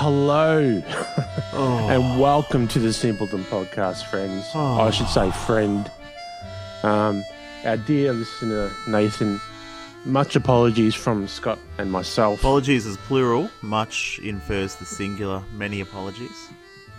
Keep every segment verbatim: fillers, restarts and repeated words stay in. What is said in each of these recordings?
hello, Oh. and welcome to the Simpleton Podcast, friends. Oh. I should say friend. Um, our dear listener, Nathan, much apologies from Scott and myself. Apologies is plural. Much infers the singular. Many apologies.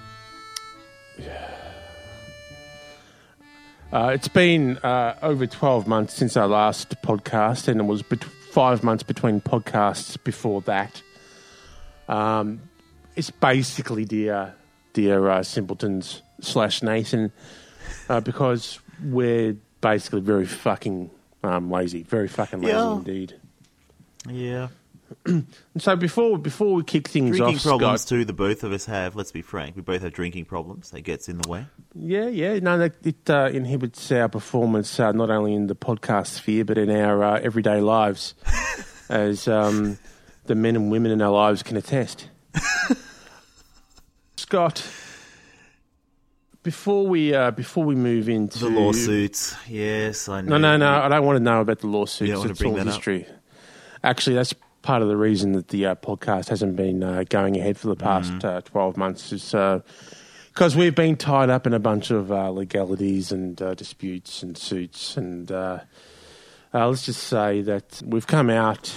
Uh, it's been uh, over twelve months since our last podcast, and it was bet- five months between podcasts before that. Um, it's basically dear, dear uh, Simpletons slash Nathan, uh, because we're basically very fucking um, lazy, very fucking lazy Yeah. indeed. Yeah. And so before before we kick things Drinking off, problems Scott, too, the both of us have. Let's be frank. We both have drinking problems. That gets in the way. yeah, yeah, no, that, it uh, inhibits our performance uh, not only in the podcast sphere but in our uh, everyday lives, as um, the men and women in our lives can attest. Scott, before we uh, before we move into The lawsuits. Yes, I know. no, no, no, I don't want to know about the lawsuits. You don't want to It's bring all that up? history. Actually, that's part of the reason that the uh, podcast hasn't been uh, going ahead for the past Mm-hmm. uh, twelve months is because we've been tied up in a bunch of uh, legalities and uh, disputes and suits. And uh, uh, let's just say that we've come out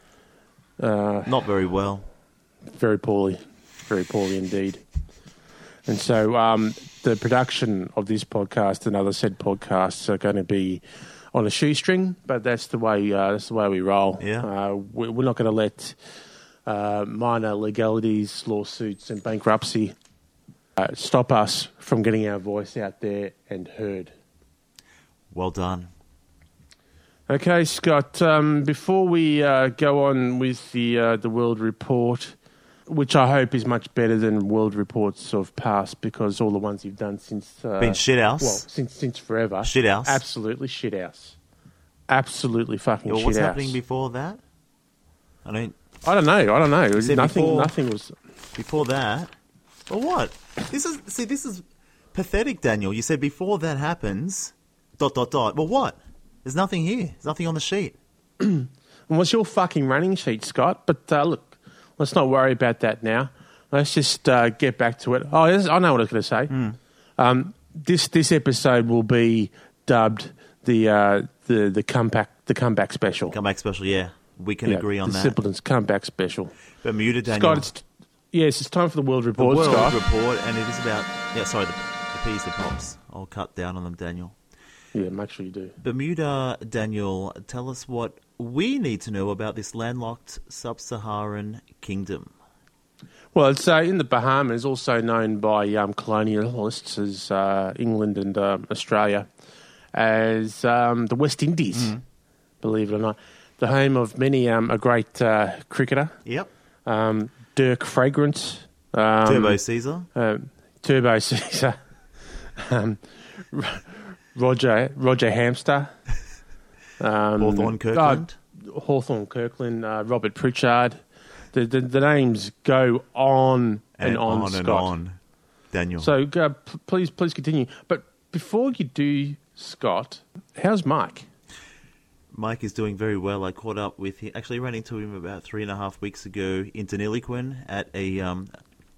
uh, Not very well. very poorly, very poorly indeed. And so um, the production of this podcast and other said podcasts are going to be on a shoestring, but that's the way uh, that's the way we roll. Yeah. Uh, we- we're not going to let uh, minor legalities, lawsuits, and bankruptcy uh, stop us from getting our voice out there and heard. Well done. Okay, Scott. Um, before we uh, go on with the uh, the World Report, which I hope is much better than World Reports of past, because all the ones you've done since uh, Been shit house. well, since since forever, Shit house. absolutely shit house, absolutely fucking Well, shit what's house. happening before that? I don't. I don't know. I don't know. It was said nothing. before- Nothing was. Before that. Well, what? This is see. This is pathetic, Daniel. You said before that happens. Dot dot dot. Well, what? There's nothing here. There's nothing on the sheet. And what's your fucking running sheet, Scott? But uh, look, let's not worry about that now. Let's just uh, get back to it. Oh, yes, I know what I was going to say. Mm. Um, this this episode will be dubbed the uh, the the comeback the comeback special. Comeback special. Yeah, we can Yeah, agree on the that. Simpletons comeback special. Bermuda, Daniel. Scott, it's yes, it's time for the World the Report, World Scott. Report, and it is about. Yeah, sorry, the, the P's, the pops. I'll cut down on them, Daniel. Yeah, make sure you do. Bermuda, Daniel, tell us what we need to know about this landlocked sub-Saharan kingdom. Well, it's uh, in the Bahamas, also known by um, colonialists as uh, England and um, Australia as um, the West Indies, Mm-hmm. believe it or not. The home of many um, a great uh, cricketer, Yep. um, Dirk Fragrance, um, Turbo Caesar. uh, Turbo Caesar, um, Roger Roger Hamster, um, Hawthorne Kirkland. uh, Hawthorne Kirkland, uh, Robert Pritchard. The, the the names go on and, and on, on Scott. and on. Daniel. So uh, p- please please continue. But before you do, Scott, how's Mike? Mike is doing very well. I caught up with him. Actually, ran into him about three and a half weeks ago in Deniliquin at a um,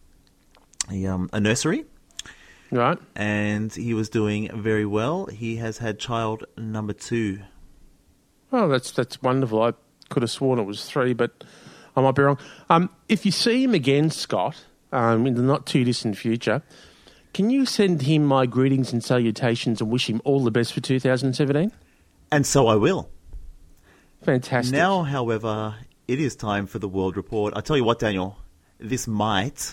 a, um, a nursery, Right? and he was doing very well. He has had child number two. Oh, that's that's wonderful. I could have sworn it was three, but I might be wrong. Um, if you see him again, Scott, um, in the not too distant future, can you send him my greetings and salutations and wish him all the best for two thousand seventeen? And so I will. Fantastic. Now, however, it is time for the World Report. I tell you what, Daniel, this might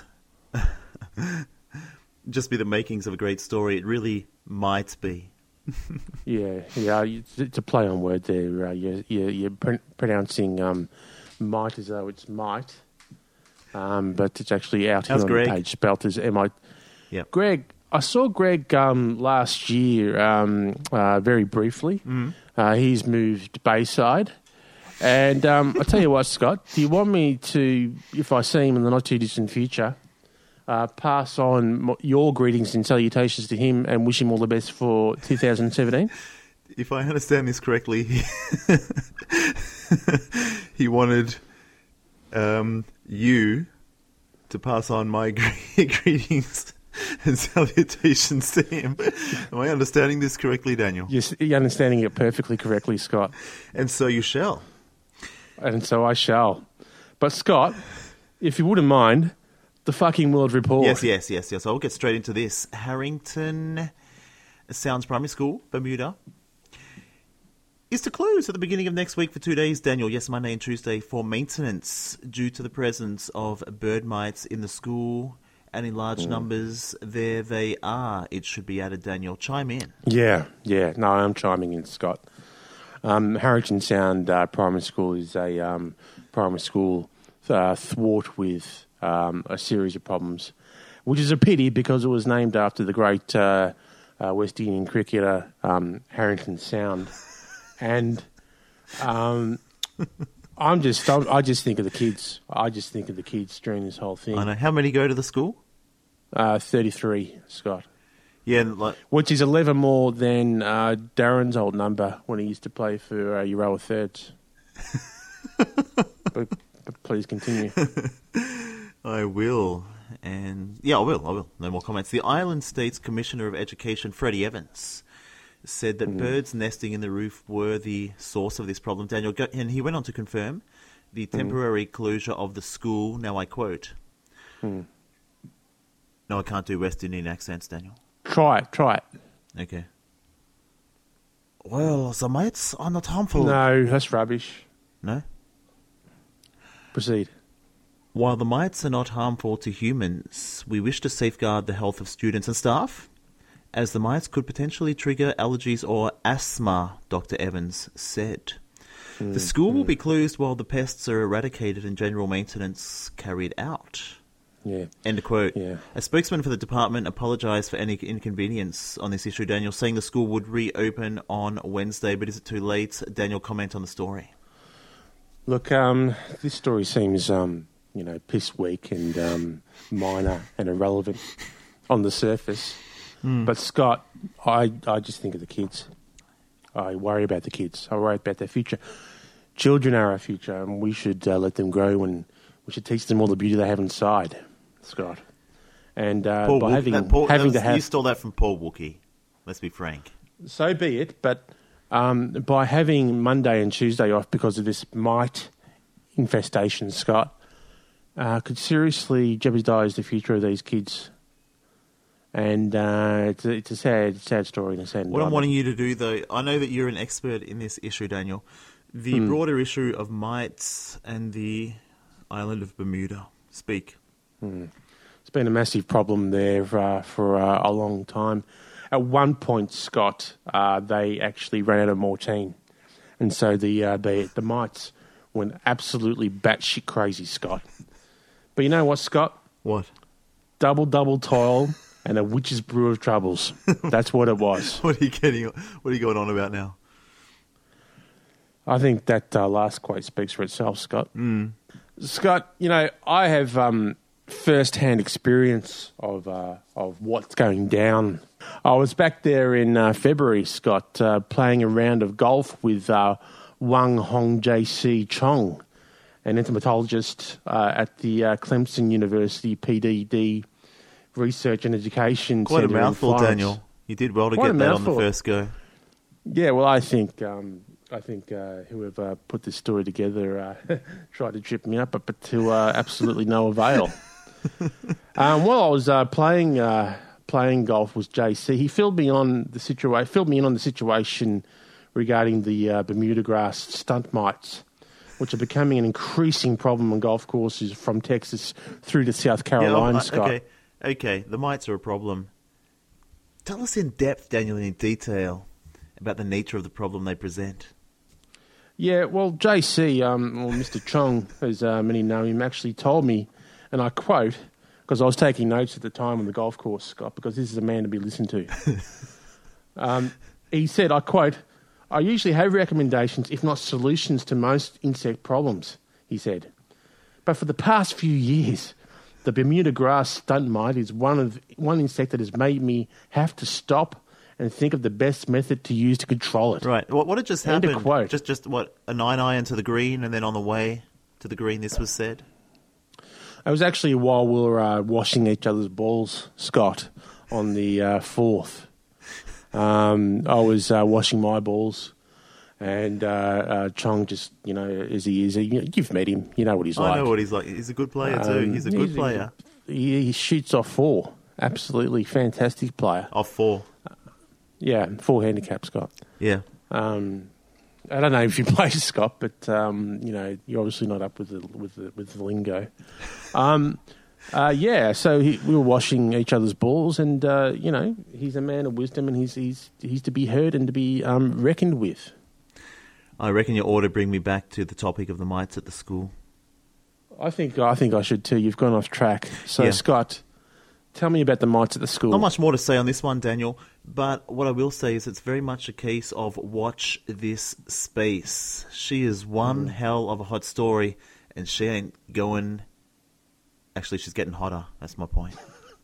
just be the makings of a great story. It really might be. Yeah, yeah, it's it's a play on word there. Uh, you're, you're, you're pr- pronouncing um, might as though it's might, um, but it's actually out here How's on Greg? the page, spelt as M I. Yep. Greg, I saw Greg um, last year um, uh, very briefly. Mm-hmm. Uh, he's moved Bayside. And um, I tell you what, Scott, do you want me to, if I see him in the not too distant future, uh, pass on mo- your greetings and salutations to him and wish him all the best for two thousand seventeen? If I understand this correctly, he, he wanted um, you to to pass on my greetings and salutations to him. Am I understanding this correctly, Daniel? Yes, you're understanding it perfectly correctly, Scott. And so you shall. And so I shall. But Scott, if you wouldn't mind, the fucking World Report. Yes, yes, yes, yes. I'll get straight into this. Harrington Sounds Primary School, Bermuda, is to close at the beginning of next week for two days, Daniel. Yes, Monday and Tuesday for maintenance due to the presence of bird mites in the school and in large mm. numbers. There they are. It should be added, Daniel. Chime in. Yeah, yeah. No, I'm chiming in, Scott. Um, Harrington Sound uh, Primary School is a um, primary school uh, thwart with um, a series of problems, which is a pity because it was named after the great uh, uh, West Indian cricketer um, Harrington Sound. And um, I'm just, I'm, I just think of the kids. I just think of the kids during this whole thing. I know. How many go to the school? Uh, thirty-three, Scott. Yeah, like which is eleven more than uh, Darren's old number when he used to play for uh, Euroa Thirds. but, but please continue. I will. And yeah, I will. I will. No more comments. The Island State's Commissioner of Education, Freddie Evans, said that mm. birds nesting in the roof were the source of this problem, Daniel. And he went on to confirm the temporary mm. closure of the school. Now I quote. Mm. No, I can't do West Indian accents, Daniel. Try it, try it. Okay. Well, the mites are not harmful. No, that's rubbish. No? Proceed. While the mites are not harmful to humans, we wish to safeguard the health of students and staff, as the mites could potentially trigger allergies or asthma, Doctor Evans said. Mm, the school mm. will be closed while the pests are eradicated and general maintenance carried out. Yeah. End of quote. Yeah. A spokesman for the department apologised for any inconvenience on this issue, Daniel, saying the school would reopen on Wednesday, but is it too late? Daniel, comment on the story. Look, um, this story seems, um, you know, piss weak and um, minor and irrelevant on the surface. Mm. But, Scott, I, I just think of the kids. I worry about the kids. I worry about their future. Children are our future, and we should uh, let them grow, and we should teach them all the beauty they have inside, Scott. And uh, Paul by Wook- having, that Paul, having that was, to have... You stole that from Paul Wookie. Let's be frank. So be it, but um, by having Monday and Tuesday off because of this mite infestation, Scott, uh, could seriously jeopardise the future of these kids. And uh, it's, a, it's a sad, sad story and a sad What I'm wanting you to do, though, I know that you're an expert in this issue, Daniel. The mm. broader issue of mites and the island of Bermuda. Speak. Mm. It's been a massive problem there uh, for uh, a long time. At one point, Scott, uh, they actually ran out of mortine. And so the, uh, the, the mites went absolutely batshit crazy, Scott. But you know what, Scott? What? Double, double toil and a witch's brew of troubles. That's what it was. What are you getting? What are you going on about now? I think that uh, last quote speaks for itself, Scott. Mm. Scott, you know, I have um, first-hand experience of uh, of what's going down. I was back there in uh, February, Scott, uh, playing a round of golf with uh, Wang Hong J C Chong, an entomologist uh, at the uh, Clemson University P D D Research and Education Quite Centre. Quite a mouthful, Daniel. You did well to Quite get that mouthful. on the first go. Yeah, well, I think um, I think uh, whoever put this story together uh, tried to trip me up, but, but to uh, absolutely no avail. um, while I was uh, playing uh, playing golf with J C, he filled me on the situa- filled me in on the situation regarding the uh, Bermuda grass stunt mites, which are becoming an increasing problem on golf courses from Texas through to South Carolina, yeah, uh, Scott. Okay, okay, the mites are a problem. Tell us in depth, Daniel, in detail about the nature of the problem they present. Yeah, well, J C, um, or Mister Chong, as uh, many know him, actually told me, and I quote, because I was taking notes at the time on the golf course, Scott, because this is a man to be listened to. um, he said, I quote, "I usually have recommendations, if not solutions, to most insect problems," he said. "But for the past few years, the Bermuda grass stunt mite is one of one insect that has made me have to stop and think of the best method to use to control it." Right. What, what had just End happened? of quote. Just, just what, a nine iron to the green, and then on the way to the green, this was said? It was actually while we were uh, washing each other's balls, Scott, on the uh, fourth. Um, I was uh, washing my balls, and uh, uh, Chong just, you know, as he is, he, you've met him, you know what he's I like. I know what he's like. He's a good player too. Um, He's a good he's, player. He, he shoots off four. Absolutely fantastic player. Off four. Yeah, four handicap, Scott. Yeah. Um, I don't know if you play, Scott, but um, you know you're obviously not up with the with the, with the lingo. Um, uh, yeah, so he, we were washing each other's balls, and uh, you know he's a man of wisdom, and he's he's he's to be heard and to be um, reckoned with. I reckon you ought to bring me back to the topic of the mites at the school. I think I think I should too. You've gone off track. So Yeah. Scott, tell me about the mites at the school. Not much more to say on this one, Daniel, but what I will say is it's very much a case of watch this space. She is one mm. hell of a hot story, and she ain't going... Actually, she's getting hotter. That's my point.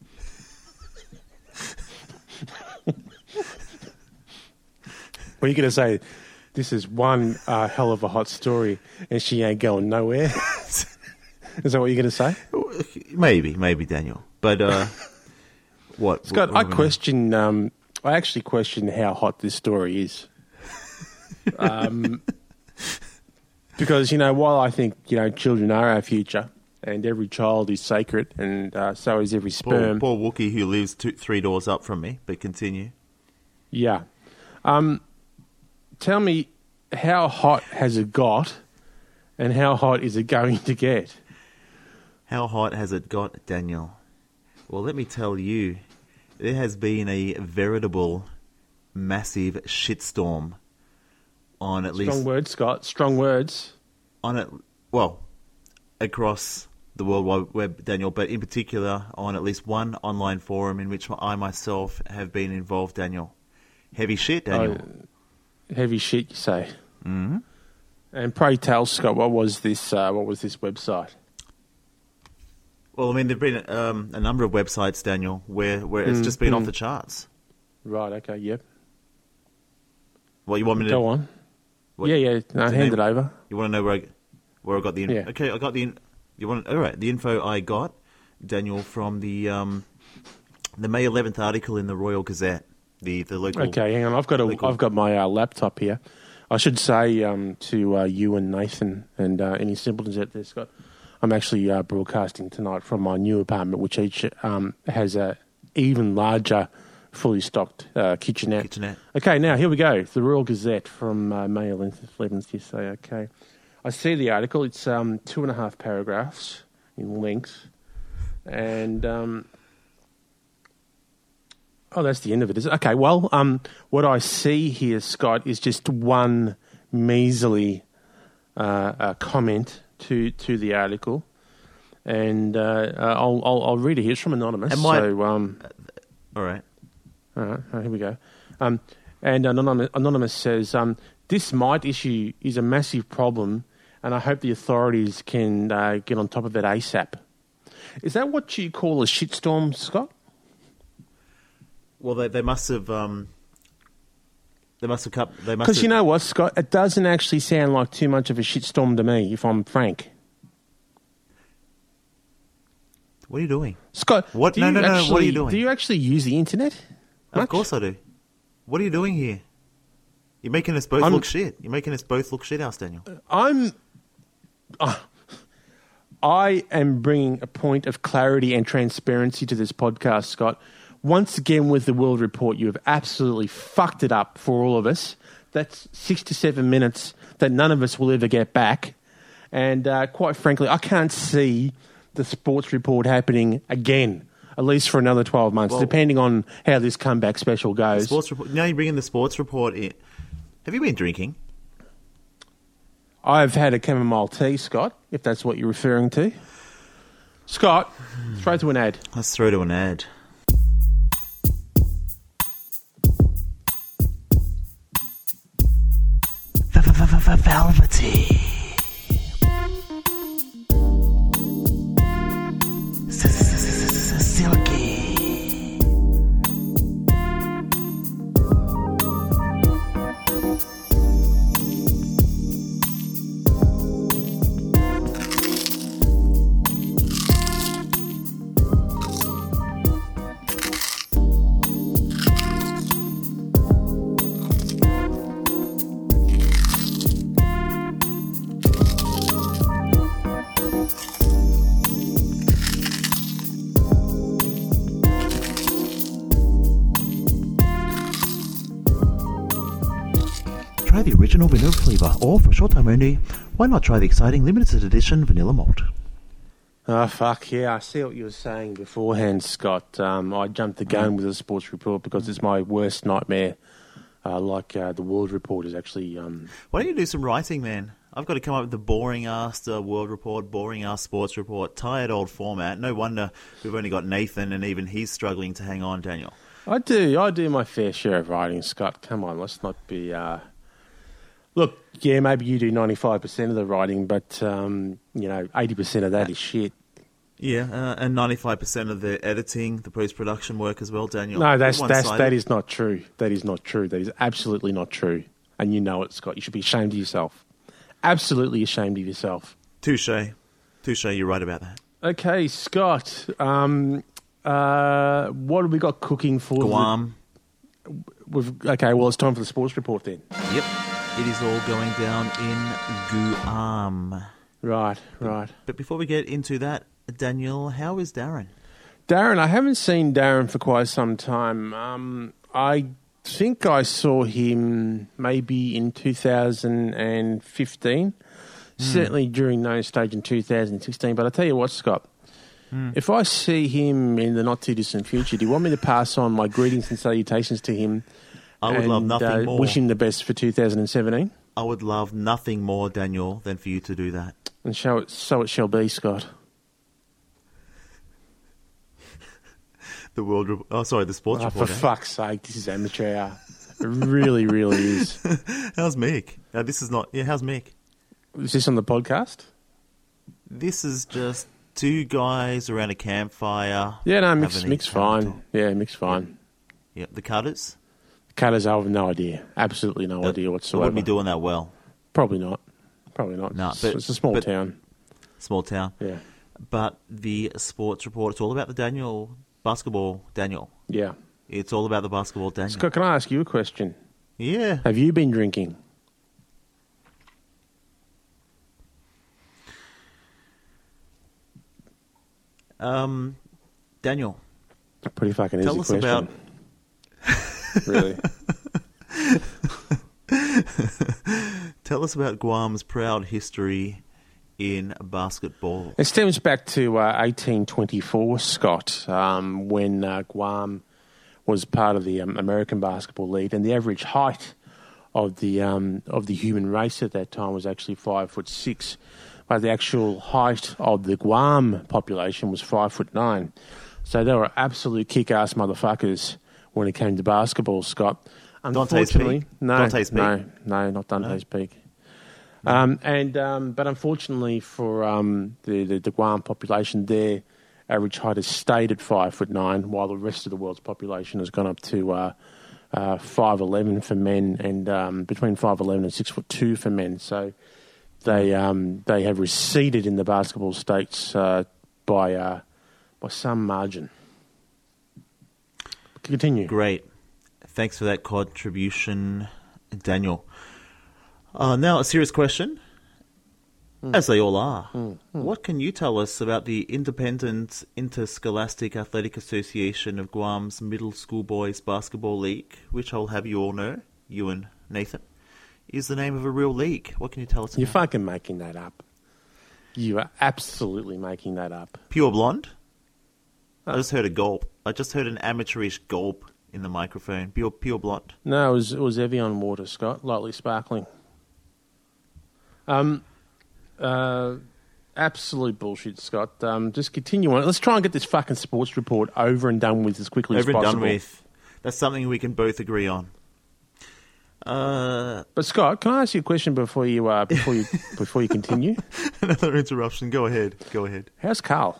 What are you going to say? This is one uh, hell of a hot story, and she ain't going nowhere? Is that what you're going to say? Maybe, maybe, Daniel. But... uh What, Scott, what I question. Um, I actually question how hot this story is, um, because you know, while I think you know children are our future, and every child is sacred, and uh, so is every sperm. Poor, poor Wookie who lives two, three doors up from me. But continue. Yeah. Um, tell me, how hot has it got, and how hot is it going to get? How hot has it got, Daniel? Well, let me tell you, there has been a veritable, massive shitstorm on at Strong least... Strong words, Scott. Strong words. On it, well, across the World Wide Web, Daniel, but in particular on at least one online forum in which I myself have been involved, Daniel. Heavy shit, Daniel. Oh, heavy shit, you say. Mm-hmm. And pray tell, Scott, what was this? Uh, what was this website? Well, I mean, there've been um, a number of websites, Daniel, where, where it's mm, just been mm. off the charts. Right, okay, yep. Well, you want me to... Go on. What, yeah, yeah, no, hand name, it over. You want to know where I, where I got the... In- yeah. Okay, I got the... In- you want All right, the info I got, Daniel, from the um, the May eleventh article in the Royal Gazette, the, the local... Okay, hang on, I've got, a, local... I've got my uh, laptop here. I should say um, to uh, you and Nathan and uh, any simpletons out there, Scott, I'm actually uh, broadcasting tonight from my new apartment, which each um, has a even larger, fully stocked uh, kitchenette. kitchenette. Okay, now here we go. The Royal Gazette from uh, May eleventh. You say, okay. I see the article. It's um, two and a half paragraphs in length, and um, oh, that's the end of it, is it? Okay. Well, um, what I see here, Scott, is just one measly uh, uh, comment to to the article, and uh, uh, I'll, I'll I'll read it here. It's from Anonymous. And my, so, um, all right, all right, all right, here we go. Um, and Anonymous, Anonymous says, um, "This mite issue is a massive problem, and I hope the authorities can uh, get on top of it ASAP." Is that what you call a shitstorm, Scott? Well, they they must have um, they must have cut. They must because you know what, Scott, it doesn't actually sound like too much of a shitstorm to me, if I'm frank. What are you doing, Scott? What? No, no, no, actually, no. What are you doing? Do you actually use the internet? Of course I do. What are you doing here? You're making us both I'm, look shit. You're making us both look shit, house Daniel. I'm. Uh, I am bringing a point of clarity and transparency to this podcast, Scott. Once again, with the World Report, you have absolutely fucked it up for all of us. That's six to seven minutes that none of us will ever get back. And uh, quite frankly, I can't see the Sports Report happening again, at least for another twelve months, well, depending on how this comeback special goes. Sports report, now you're bringing the Sports Report in. Have you been drinking? I've had a chamomile tea, Scott, if that's what you're referring to. Scott, throw to an ad. Let's throw to an ad. Velvety. Silky. try the original vanilla flavour, or for a short time only, why not try the exciting limited edition vanilla malt? Oh, fuck, yeah, I see what you were saying beforehand, Scott. Um, I jumped the gun with the sports report because it's my worst nightmare. Uh, like uh, the World Report is actually... Um, Why don't you do some writing, man? I've got to come up with the boring-ass uh, World Report, boring-ass Sports Report, tired old format. No wonder we've only got Nathan, and even he's struggling to hang on, Daniel. I do. I do my fair share of writing, Scott. Come on, let's not be... Uh... Look, yeah, maybe you do ninety-five percent of the writing, but, um, you know, eighty percent of that is shit. Yeah, uh, and ninety-five percent of the editing, the post-production work as well, Daniel. No, that's, that's, that is not true. That is not true. That is absolutely not true. And you know it, Scott. You should be ashamed of yourself. Absolutely ashamed of yourself. Touche. Touche, you're right about that. Okay, Scott. Um, uh, what have we got cooking for? Guam. The, we've, okay, well, it's time for the sports report then. Yep. It is all going down in Guam. Right, right. But, but before we get into that, Daniel, how is Darren? Darren, I haven't seen Darren for quite some time. Um, I think I saw him maybe in two thousand fifteen, mm. certainly during no stage in two thousand sixteen. But I tell you what, Scott, mm. if I see him in the not-too-distant future, do you want me to pass on my greetings and salutations to him? I would and, love nothing uh, more. Wish him the best for two thousand seventeen. I would love nothing more, Daniel, than for you to do that. And so it, so it shall be, Scott. The world, re- oh sorry, the sports oh, report. For eh? fuck's sake, this is amateur hour. It really, really is. How's Mick? Uh, this is not. Yeah, how's Mick? Is this on the podcast? This is just two guys around a campfire. Yeah, no, Mick's, Mick's fine. Yeah, Mick's fine. Yeah, the Cutters. The Cutters, I have no idea. Absolutely no They'll, idea whatsoever. They wouldn't be doing that well. Probably not. Probably not. No, it's, but, it's a small but, town. Small town. Yeah. But the sports report, it's all about the Daniel. Basketball, Daniel. Yeah. It's all about the basketball, Daniel. Scott, can I ask you a question? Yeah. Have you been drinking? Um, Daniel. Pretty fucking tell easy us question. About... really? Tell us about Guam's proud history in basketball. It stems back to uh, eighteen twenty-four, Scott, um, when uh, Guam was part of the um, American Basketball League, and the average height of the um, of the human race at that time was actually five foot six, but the actual height of the Guam population was five foot nine. So they were absolute kick-ass motherfuckers when it came to basketball, Scott. Dante's Peak? No, Dante's Peak? no, no, not Dante's no. Peak. Um, and um, but unfortunately for um, the, the the Guam population, their average height has stayed at five foot nine, while the rest of the world's population has gone up to uh, uh, five eleven for men, and um, between five eleven and six foot two for men. So they um, they have receded in the basketball states uh, by uh, by some margin. Continue. Great, thanks for that contribution, Daniel. Uh, now, a serious question, mm. as they all are. Mm. Mm. What can you tell us about the Independent Interscholastic Athletic Association of Guam's Middle School Boys Basketball League, which I'll have you all know, you and Nathan, is the name of a real league? What can you tell us You're about? fucking making that up. You are absolutely making that up. Pure blonde? Oh. I just heard a gulp. I just heard an amateurish gulp in the microphone. Pure, pure blonde. No, it was, it was Evian water, Scott, lightly sparkling. Um, uh, absolute bullshit, Scott. Um, just continue on. Let's try and get this fucking sports report over and done with as quickly over as possible. Over and done with. That's something we can both agree on. Uh, but Scott, can I ask you a question before you uh, before you before you continue? Another interruption. Go ahead. Go ahead. How's Carl?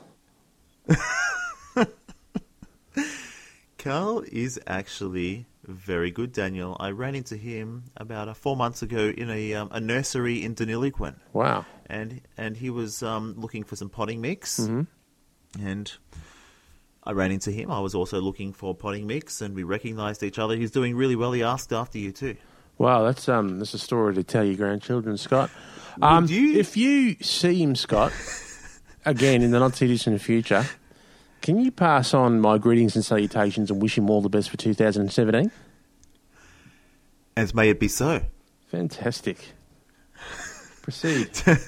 Carl is actually very good, Daniel. I ran into him about uh, four months ago in a um, a nursery in Deniliquin. Wow. And and he was um, looking for some potting mix. Mm-hmm. And I ran into him. I was also looking for potting mix, and we recognised each other. He's doing really well. He asked after you too. Wow, that's um, that's a story to tell your grandchildren, Scott. Um, you... If you see him, Scott, again in the not too distant future, can you pass on my greetings and salutations and wish him all the best for two thousand seventeen? As may it be so. Fantastic. Proceed.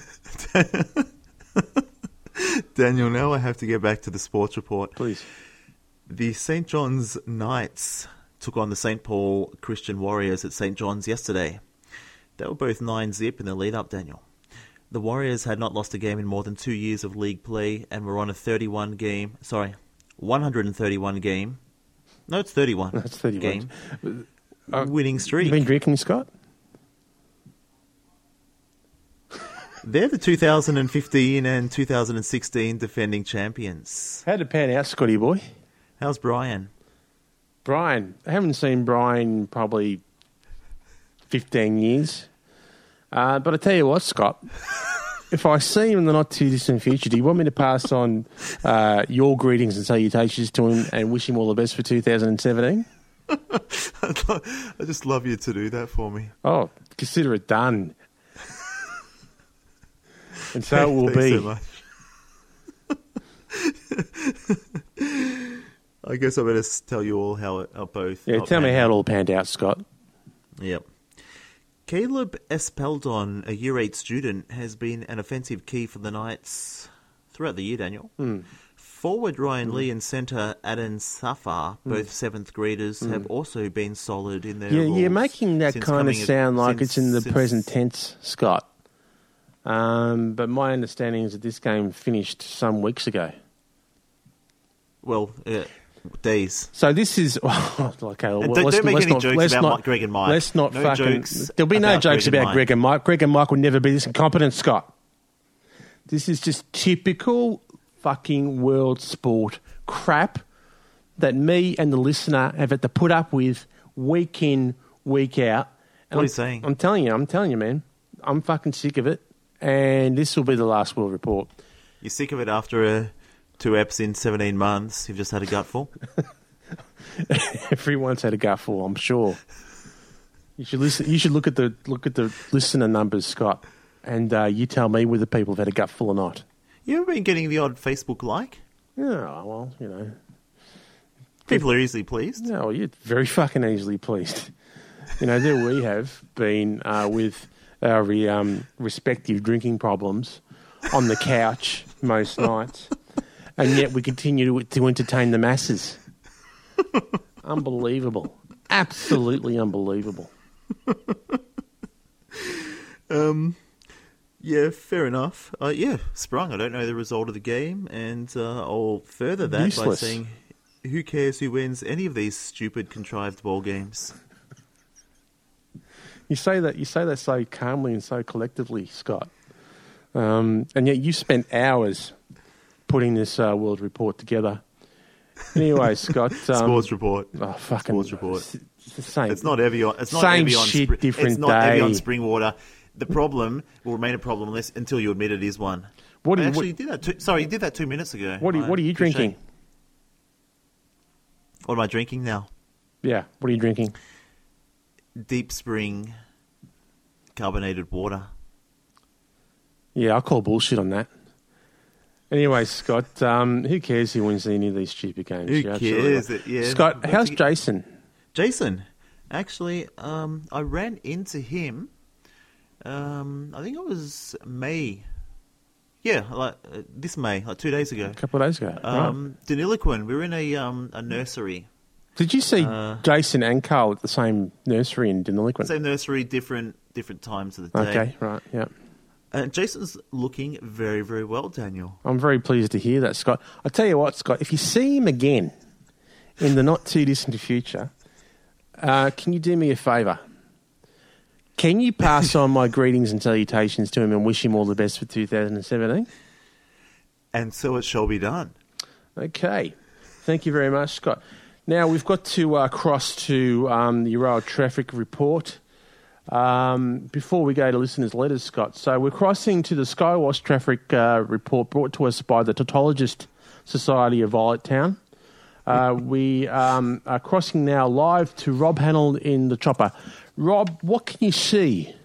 Daniel, now I have to get back to the sports report. Please. The Saint John's Knights took on the Saint Paul Christian Warriors at Saint John's yesterday. They were both nine zip in the lead-up, Daniel. The Warriors had not lost a game in more than two years of league play and were on a thirty-one game, sorry, one hundred thirty-one game, no, it's thirty-one, That's thirty-one. game, Uh, winning streak. You been drinking, Scott? They're the two thousand fifteen and two thousand sixteen defending champions. How'd it pan out, Scotty boy? How's Brian? Brian. I haven't seen Brian probably fifteen years. Uh, but I tell you what, Scott, if I see him in the not-too-distant future, do you want me to pass on uh, your greetings and salutations to him and wish him all the best for two thousand seventeen? I just love you to do that for me. Oh, consider it done. And so it will Thanks be. So much. I guess I better tell you all how it how both. Yeah, how tell me panned how it out. all panned out, Scott. Yep. Caleb Espeldon, a year eight student, has been an offensive key for the Knights throughout the year, Daniel. Mm. Forward Ryan Lee and centre Aden Safar, both seventh graders, have also been solid in their Yeah, roles you're making that since kind of coming a- sound like since- it's in the since- present tense, Scott. Um, but my understanding is that this game finished some weeks ago. Well, uh, days. So this is okay. Well, And don't- let's, don't make let's any not, jokes let's about not, Mike- Greg and Mike. Let's not No fucking. jokes There'll be no about jokes Greg and about Mike. Greg and Mike. Greg and Mike would never be this incompetent, Scott. This is just typical fucking world sport crap that me and the listener have had to put up with week in, week out. And What are I'm, you saying? I'm telling you, I'm telling you, man. I'm fucking sick of it. And this will be the last World Report. You're sick of it after uh, two eps in seventeen months. You've just had a gutful. Everyone's had a gutful, I'm sure. You should listen. You should look at the look at the listener numbers, Scott, and uh, you tell me whether people have had a gutful or not. You ever been getting the odd Facebook like? Yeah, well, you know, People are easily pleased. no, you're very fucking easily pleased. You know, there we have been uh, with our um, respective drinking problems on the couch most nights, and yet we continue to, to entertain the masses. Unbelievable. Absolutely unbelievable. Um, yeah, fair enough. Uh, yeah, sprung. I don't know the result of the game, and uh, I'll further that Useless. by saying, who cares who wins any of these stupid contrived ball games? You say that you say that so calmly and so collectively, Scott, um, and yet you spent hours putting this uh, World Report together. Anyway, Scott, um, Sports report. oh, fucking Sports report. It's, it's the same. It's not Evian. It's not Same Evian. shit, Spr- different It's not day. Evian spring water. The problem will remain a problem unless until you admit it is one. What do I you- actually what- did that. Two, sorry, you did that two minutes ago. What are you, I what are you appreciate- drinking? What am I drinking now? Yeah, what are you drinking? Deep Spring carbonated water. Yeah, I call bullshit on that. Anyway, Scott, um, who cares who wins any of these stupid games? Who You're absolutely cares? right. It- yeah. Scott, Let's how's get- Jason? Jason, actually, um, I ran into him. Um, I think it was May. Yeah, like uh, this May, like two days ago. A couple of days ago. right. Um, Deniliquin. We were in a um a nursery. Did you see uh, Jason and Carl at the same nursery in Deniliquin? Same nursery, different different times of the day. Okay, right, yeah. Uh, Jason's looking very, very well, Daniel. I'm very pleased to hear that, Scott. I tell you what, Scott, if you see him again in the not too distant future, uh, can you do me a favour? Can you pass on my greetings and salutations to him and wish him all the best for two thousand seventeen? And so it shall be done. Okay. Thank you very much, Scott. Now, we've got to uh, cross to um, the rail traffic report um, before we go to listeners' letters, Scott. So we're crossing to the Skywash traffic uh, report brought to us by the Tautologist Society of Violet Town. Uh, we um, are crossing now live to Rob Hannell in the chopper. Rob, what can you see?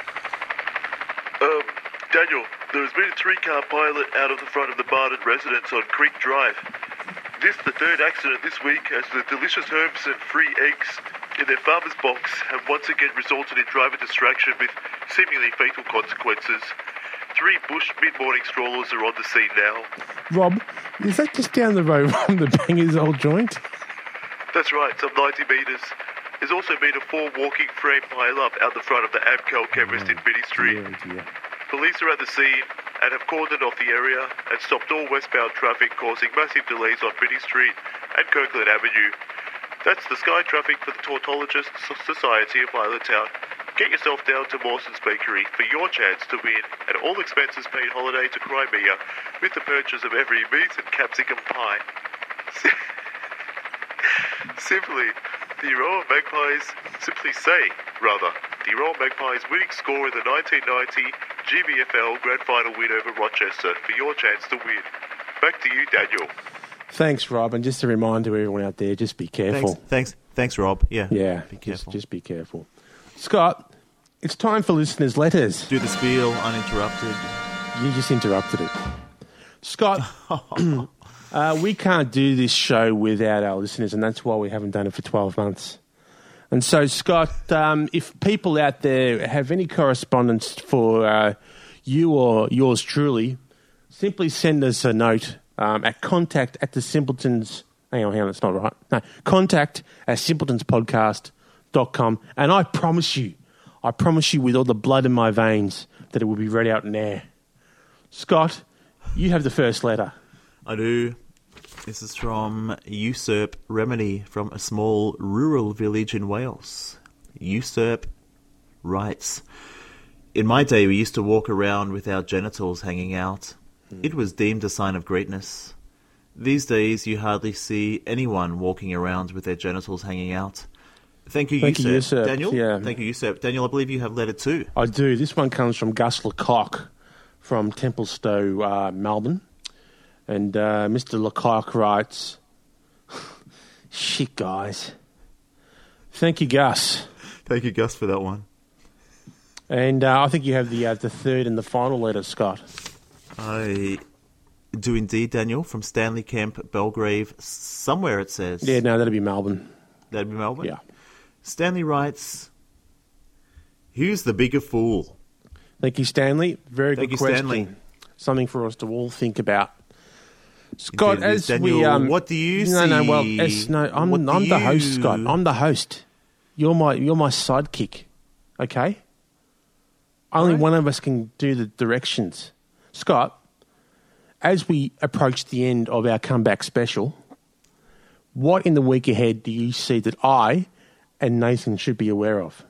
Um, Daniel, there has been a three-car pilot out of the front of the Barton residence on Creek Drive. This the third accident this week as the delicious herbs and free eggs in their farmer's box have once again resulted in driver distraction with seemingly fatal consequences. Three Bush mid-morning strollers are on the scene now. Rob, is that just down the road from the Bangers old joint? That's right, some ninety metres. There's also been a four-walking frame pile-up out the front of the Amcal chemist in Biddy Street. Dear, dear. Police are at the scene and have cordoned off the area and stopped all westbound traffic, causing massive delays on Biddy Street and Kirkland Avenue. That's the sky traffic for the Tautologist Society of Islandtown. Get yourself down to Mawson's Bakery for your chance to win an all-expenses paid holiday to Crimea with the purchase of every meat and capsicum pie. Simply, the Euroa Magpies, simply say, rather, the Euroa Magpies winning score in the nineteen ninety G B F L Grand Final win over Rochester for your chance to win. Back to you, Daniel. Thanks, Rob. And just a reminder to everyone out there, just be careful. Thanks, thanks, thanks, Rob. Yeah, Yeah, be just, careful. just be careful. Scott, it's time for listeners' letters. Do the spiel uninterrupted. You just interrupted it. Scott, uh, we can't do this show without our listeners, and that's why we haven't done it for twelve months. And so, Scott, um, if people out there have any correspondence for uh, you or yours truly, simply send us a note um, at contact at the simpletons. Hang on, hang on, that's not right. No, contact at simpletons podcast dot com. And I promise you, I promise you with all the blood in my veins that it will be read out in air. Scott, you have the first letter. I do. This is from Usurp Remedy from a small rural village in Wales. Usurp writes, in my day we used to walk around with our genitals hanging out. It was deemed a sign of greatness. These days you hardly see anyone walking around with their genitals hanging out. Thank you, Thank Usurp. you, Usurp. Daniel? Yeah. Thank you, Usurp. Daniel, I believe you have letter two. I do. This one comes from Gus Lecoq from Templestowe, uh, Melbourne. And uh, Mister Lecoq writes, shit, guys. Thank you, Gus. Thank you, Gus, for that one. And uh, I think you have the uh, the third and the final letter, Scott. I do indeed, Daniel, from Stanley Kemp, Belgrave, somewhere it says. Yeah, no, that'll be Melbourne. That'd be Melbourne? Yeah. Stanley writes, who's the bigger fool? Thank you, Stanley. Very Thank good you, question. Stanley. Something for us to all think about. Scott, Indeed, as Daniel, we um, what do you no, see? no, well, as, no, I'm, What do I'm the host, you- Scott. I'm the host. You're my you're my sidekick. Okay. Only Right. one of us can do the directions. Scott, as we approach the end of our comeback special, what in the week ahead do you see that I and Nathan should be aware of?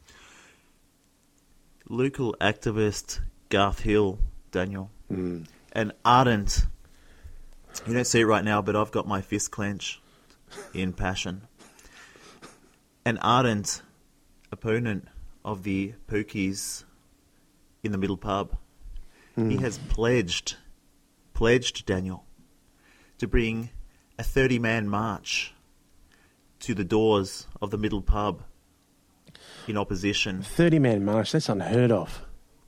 Local activist Garth Hill, Daniel. Mm. An ardent, you don't see it right now, but I've got my fist clench in passion. An ardent opponent of the Pokies in the middle pub. He has pledged, pledged, Daniel, to bring a thirty-man march to the doors of the middle pub in opposition. thirty-man march, that's unheard of.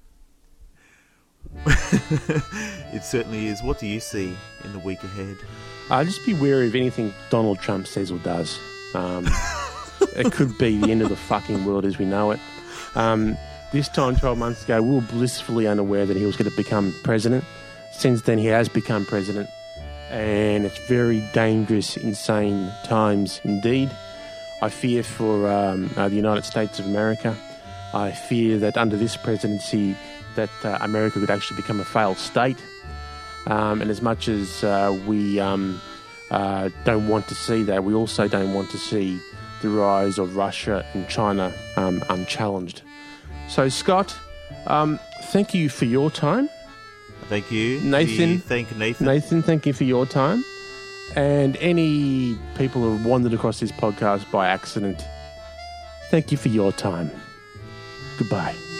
It certainly is. What do you see in the week ahead? Uh, just be wary of anything Donald Trump says or does. Um, it could be the end of the fucking world as we know it. Um, this time, twelve months ago, we were blissfully unaware that he was going to become president. Since then, he has become president. And it's very dangerous, insane times indeed. I fear for um, uh, the United States of America. I fear that under this presidency, that uh, America could actually become a failed state. Um, and as much as uh, we um, uh, don't want to see that, we also don't want to see the rise of Russia and China um, unchallenged. So, Scott, um, thank you for your time. Thank you. Nathan. We thank Nathan. Nathan, thank you for your time. And any people who have wandered across this podcast by accident, thank you for your time. Goodbye.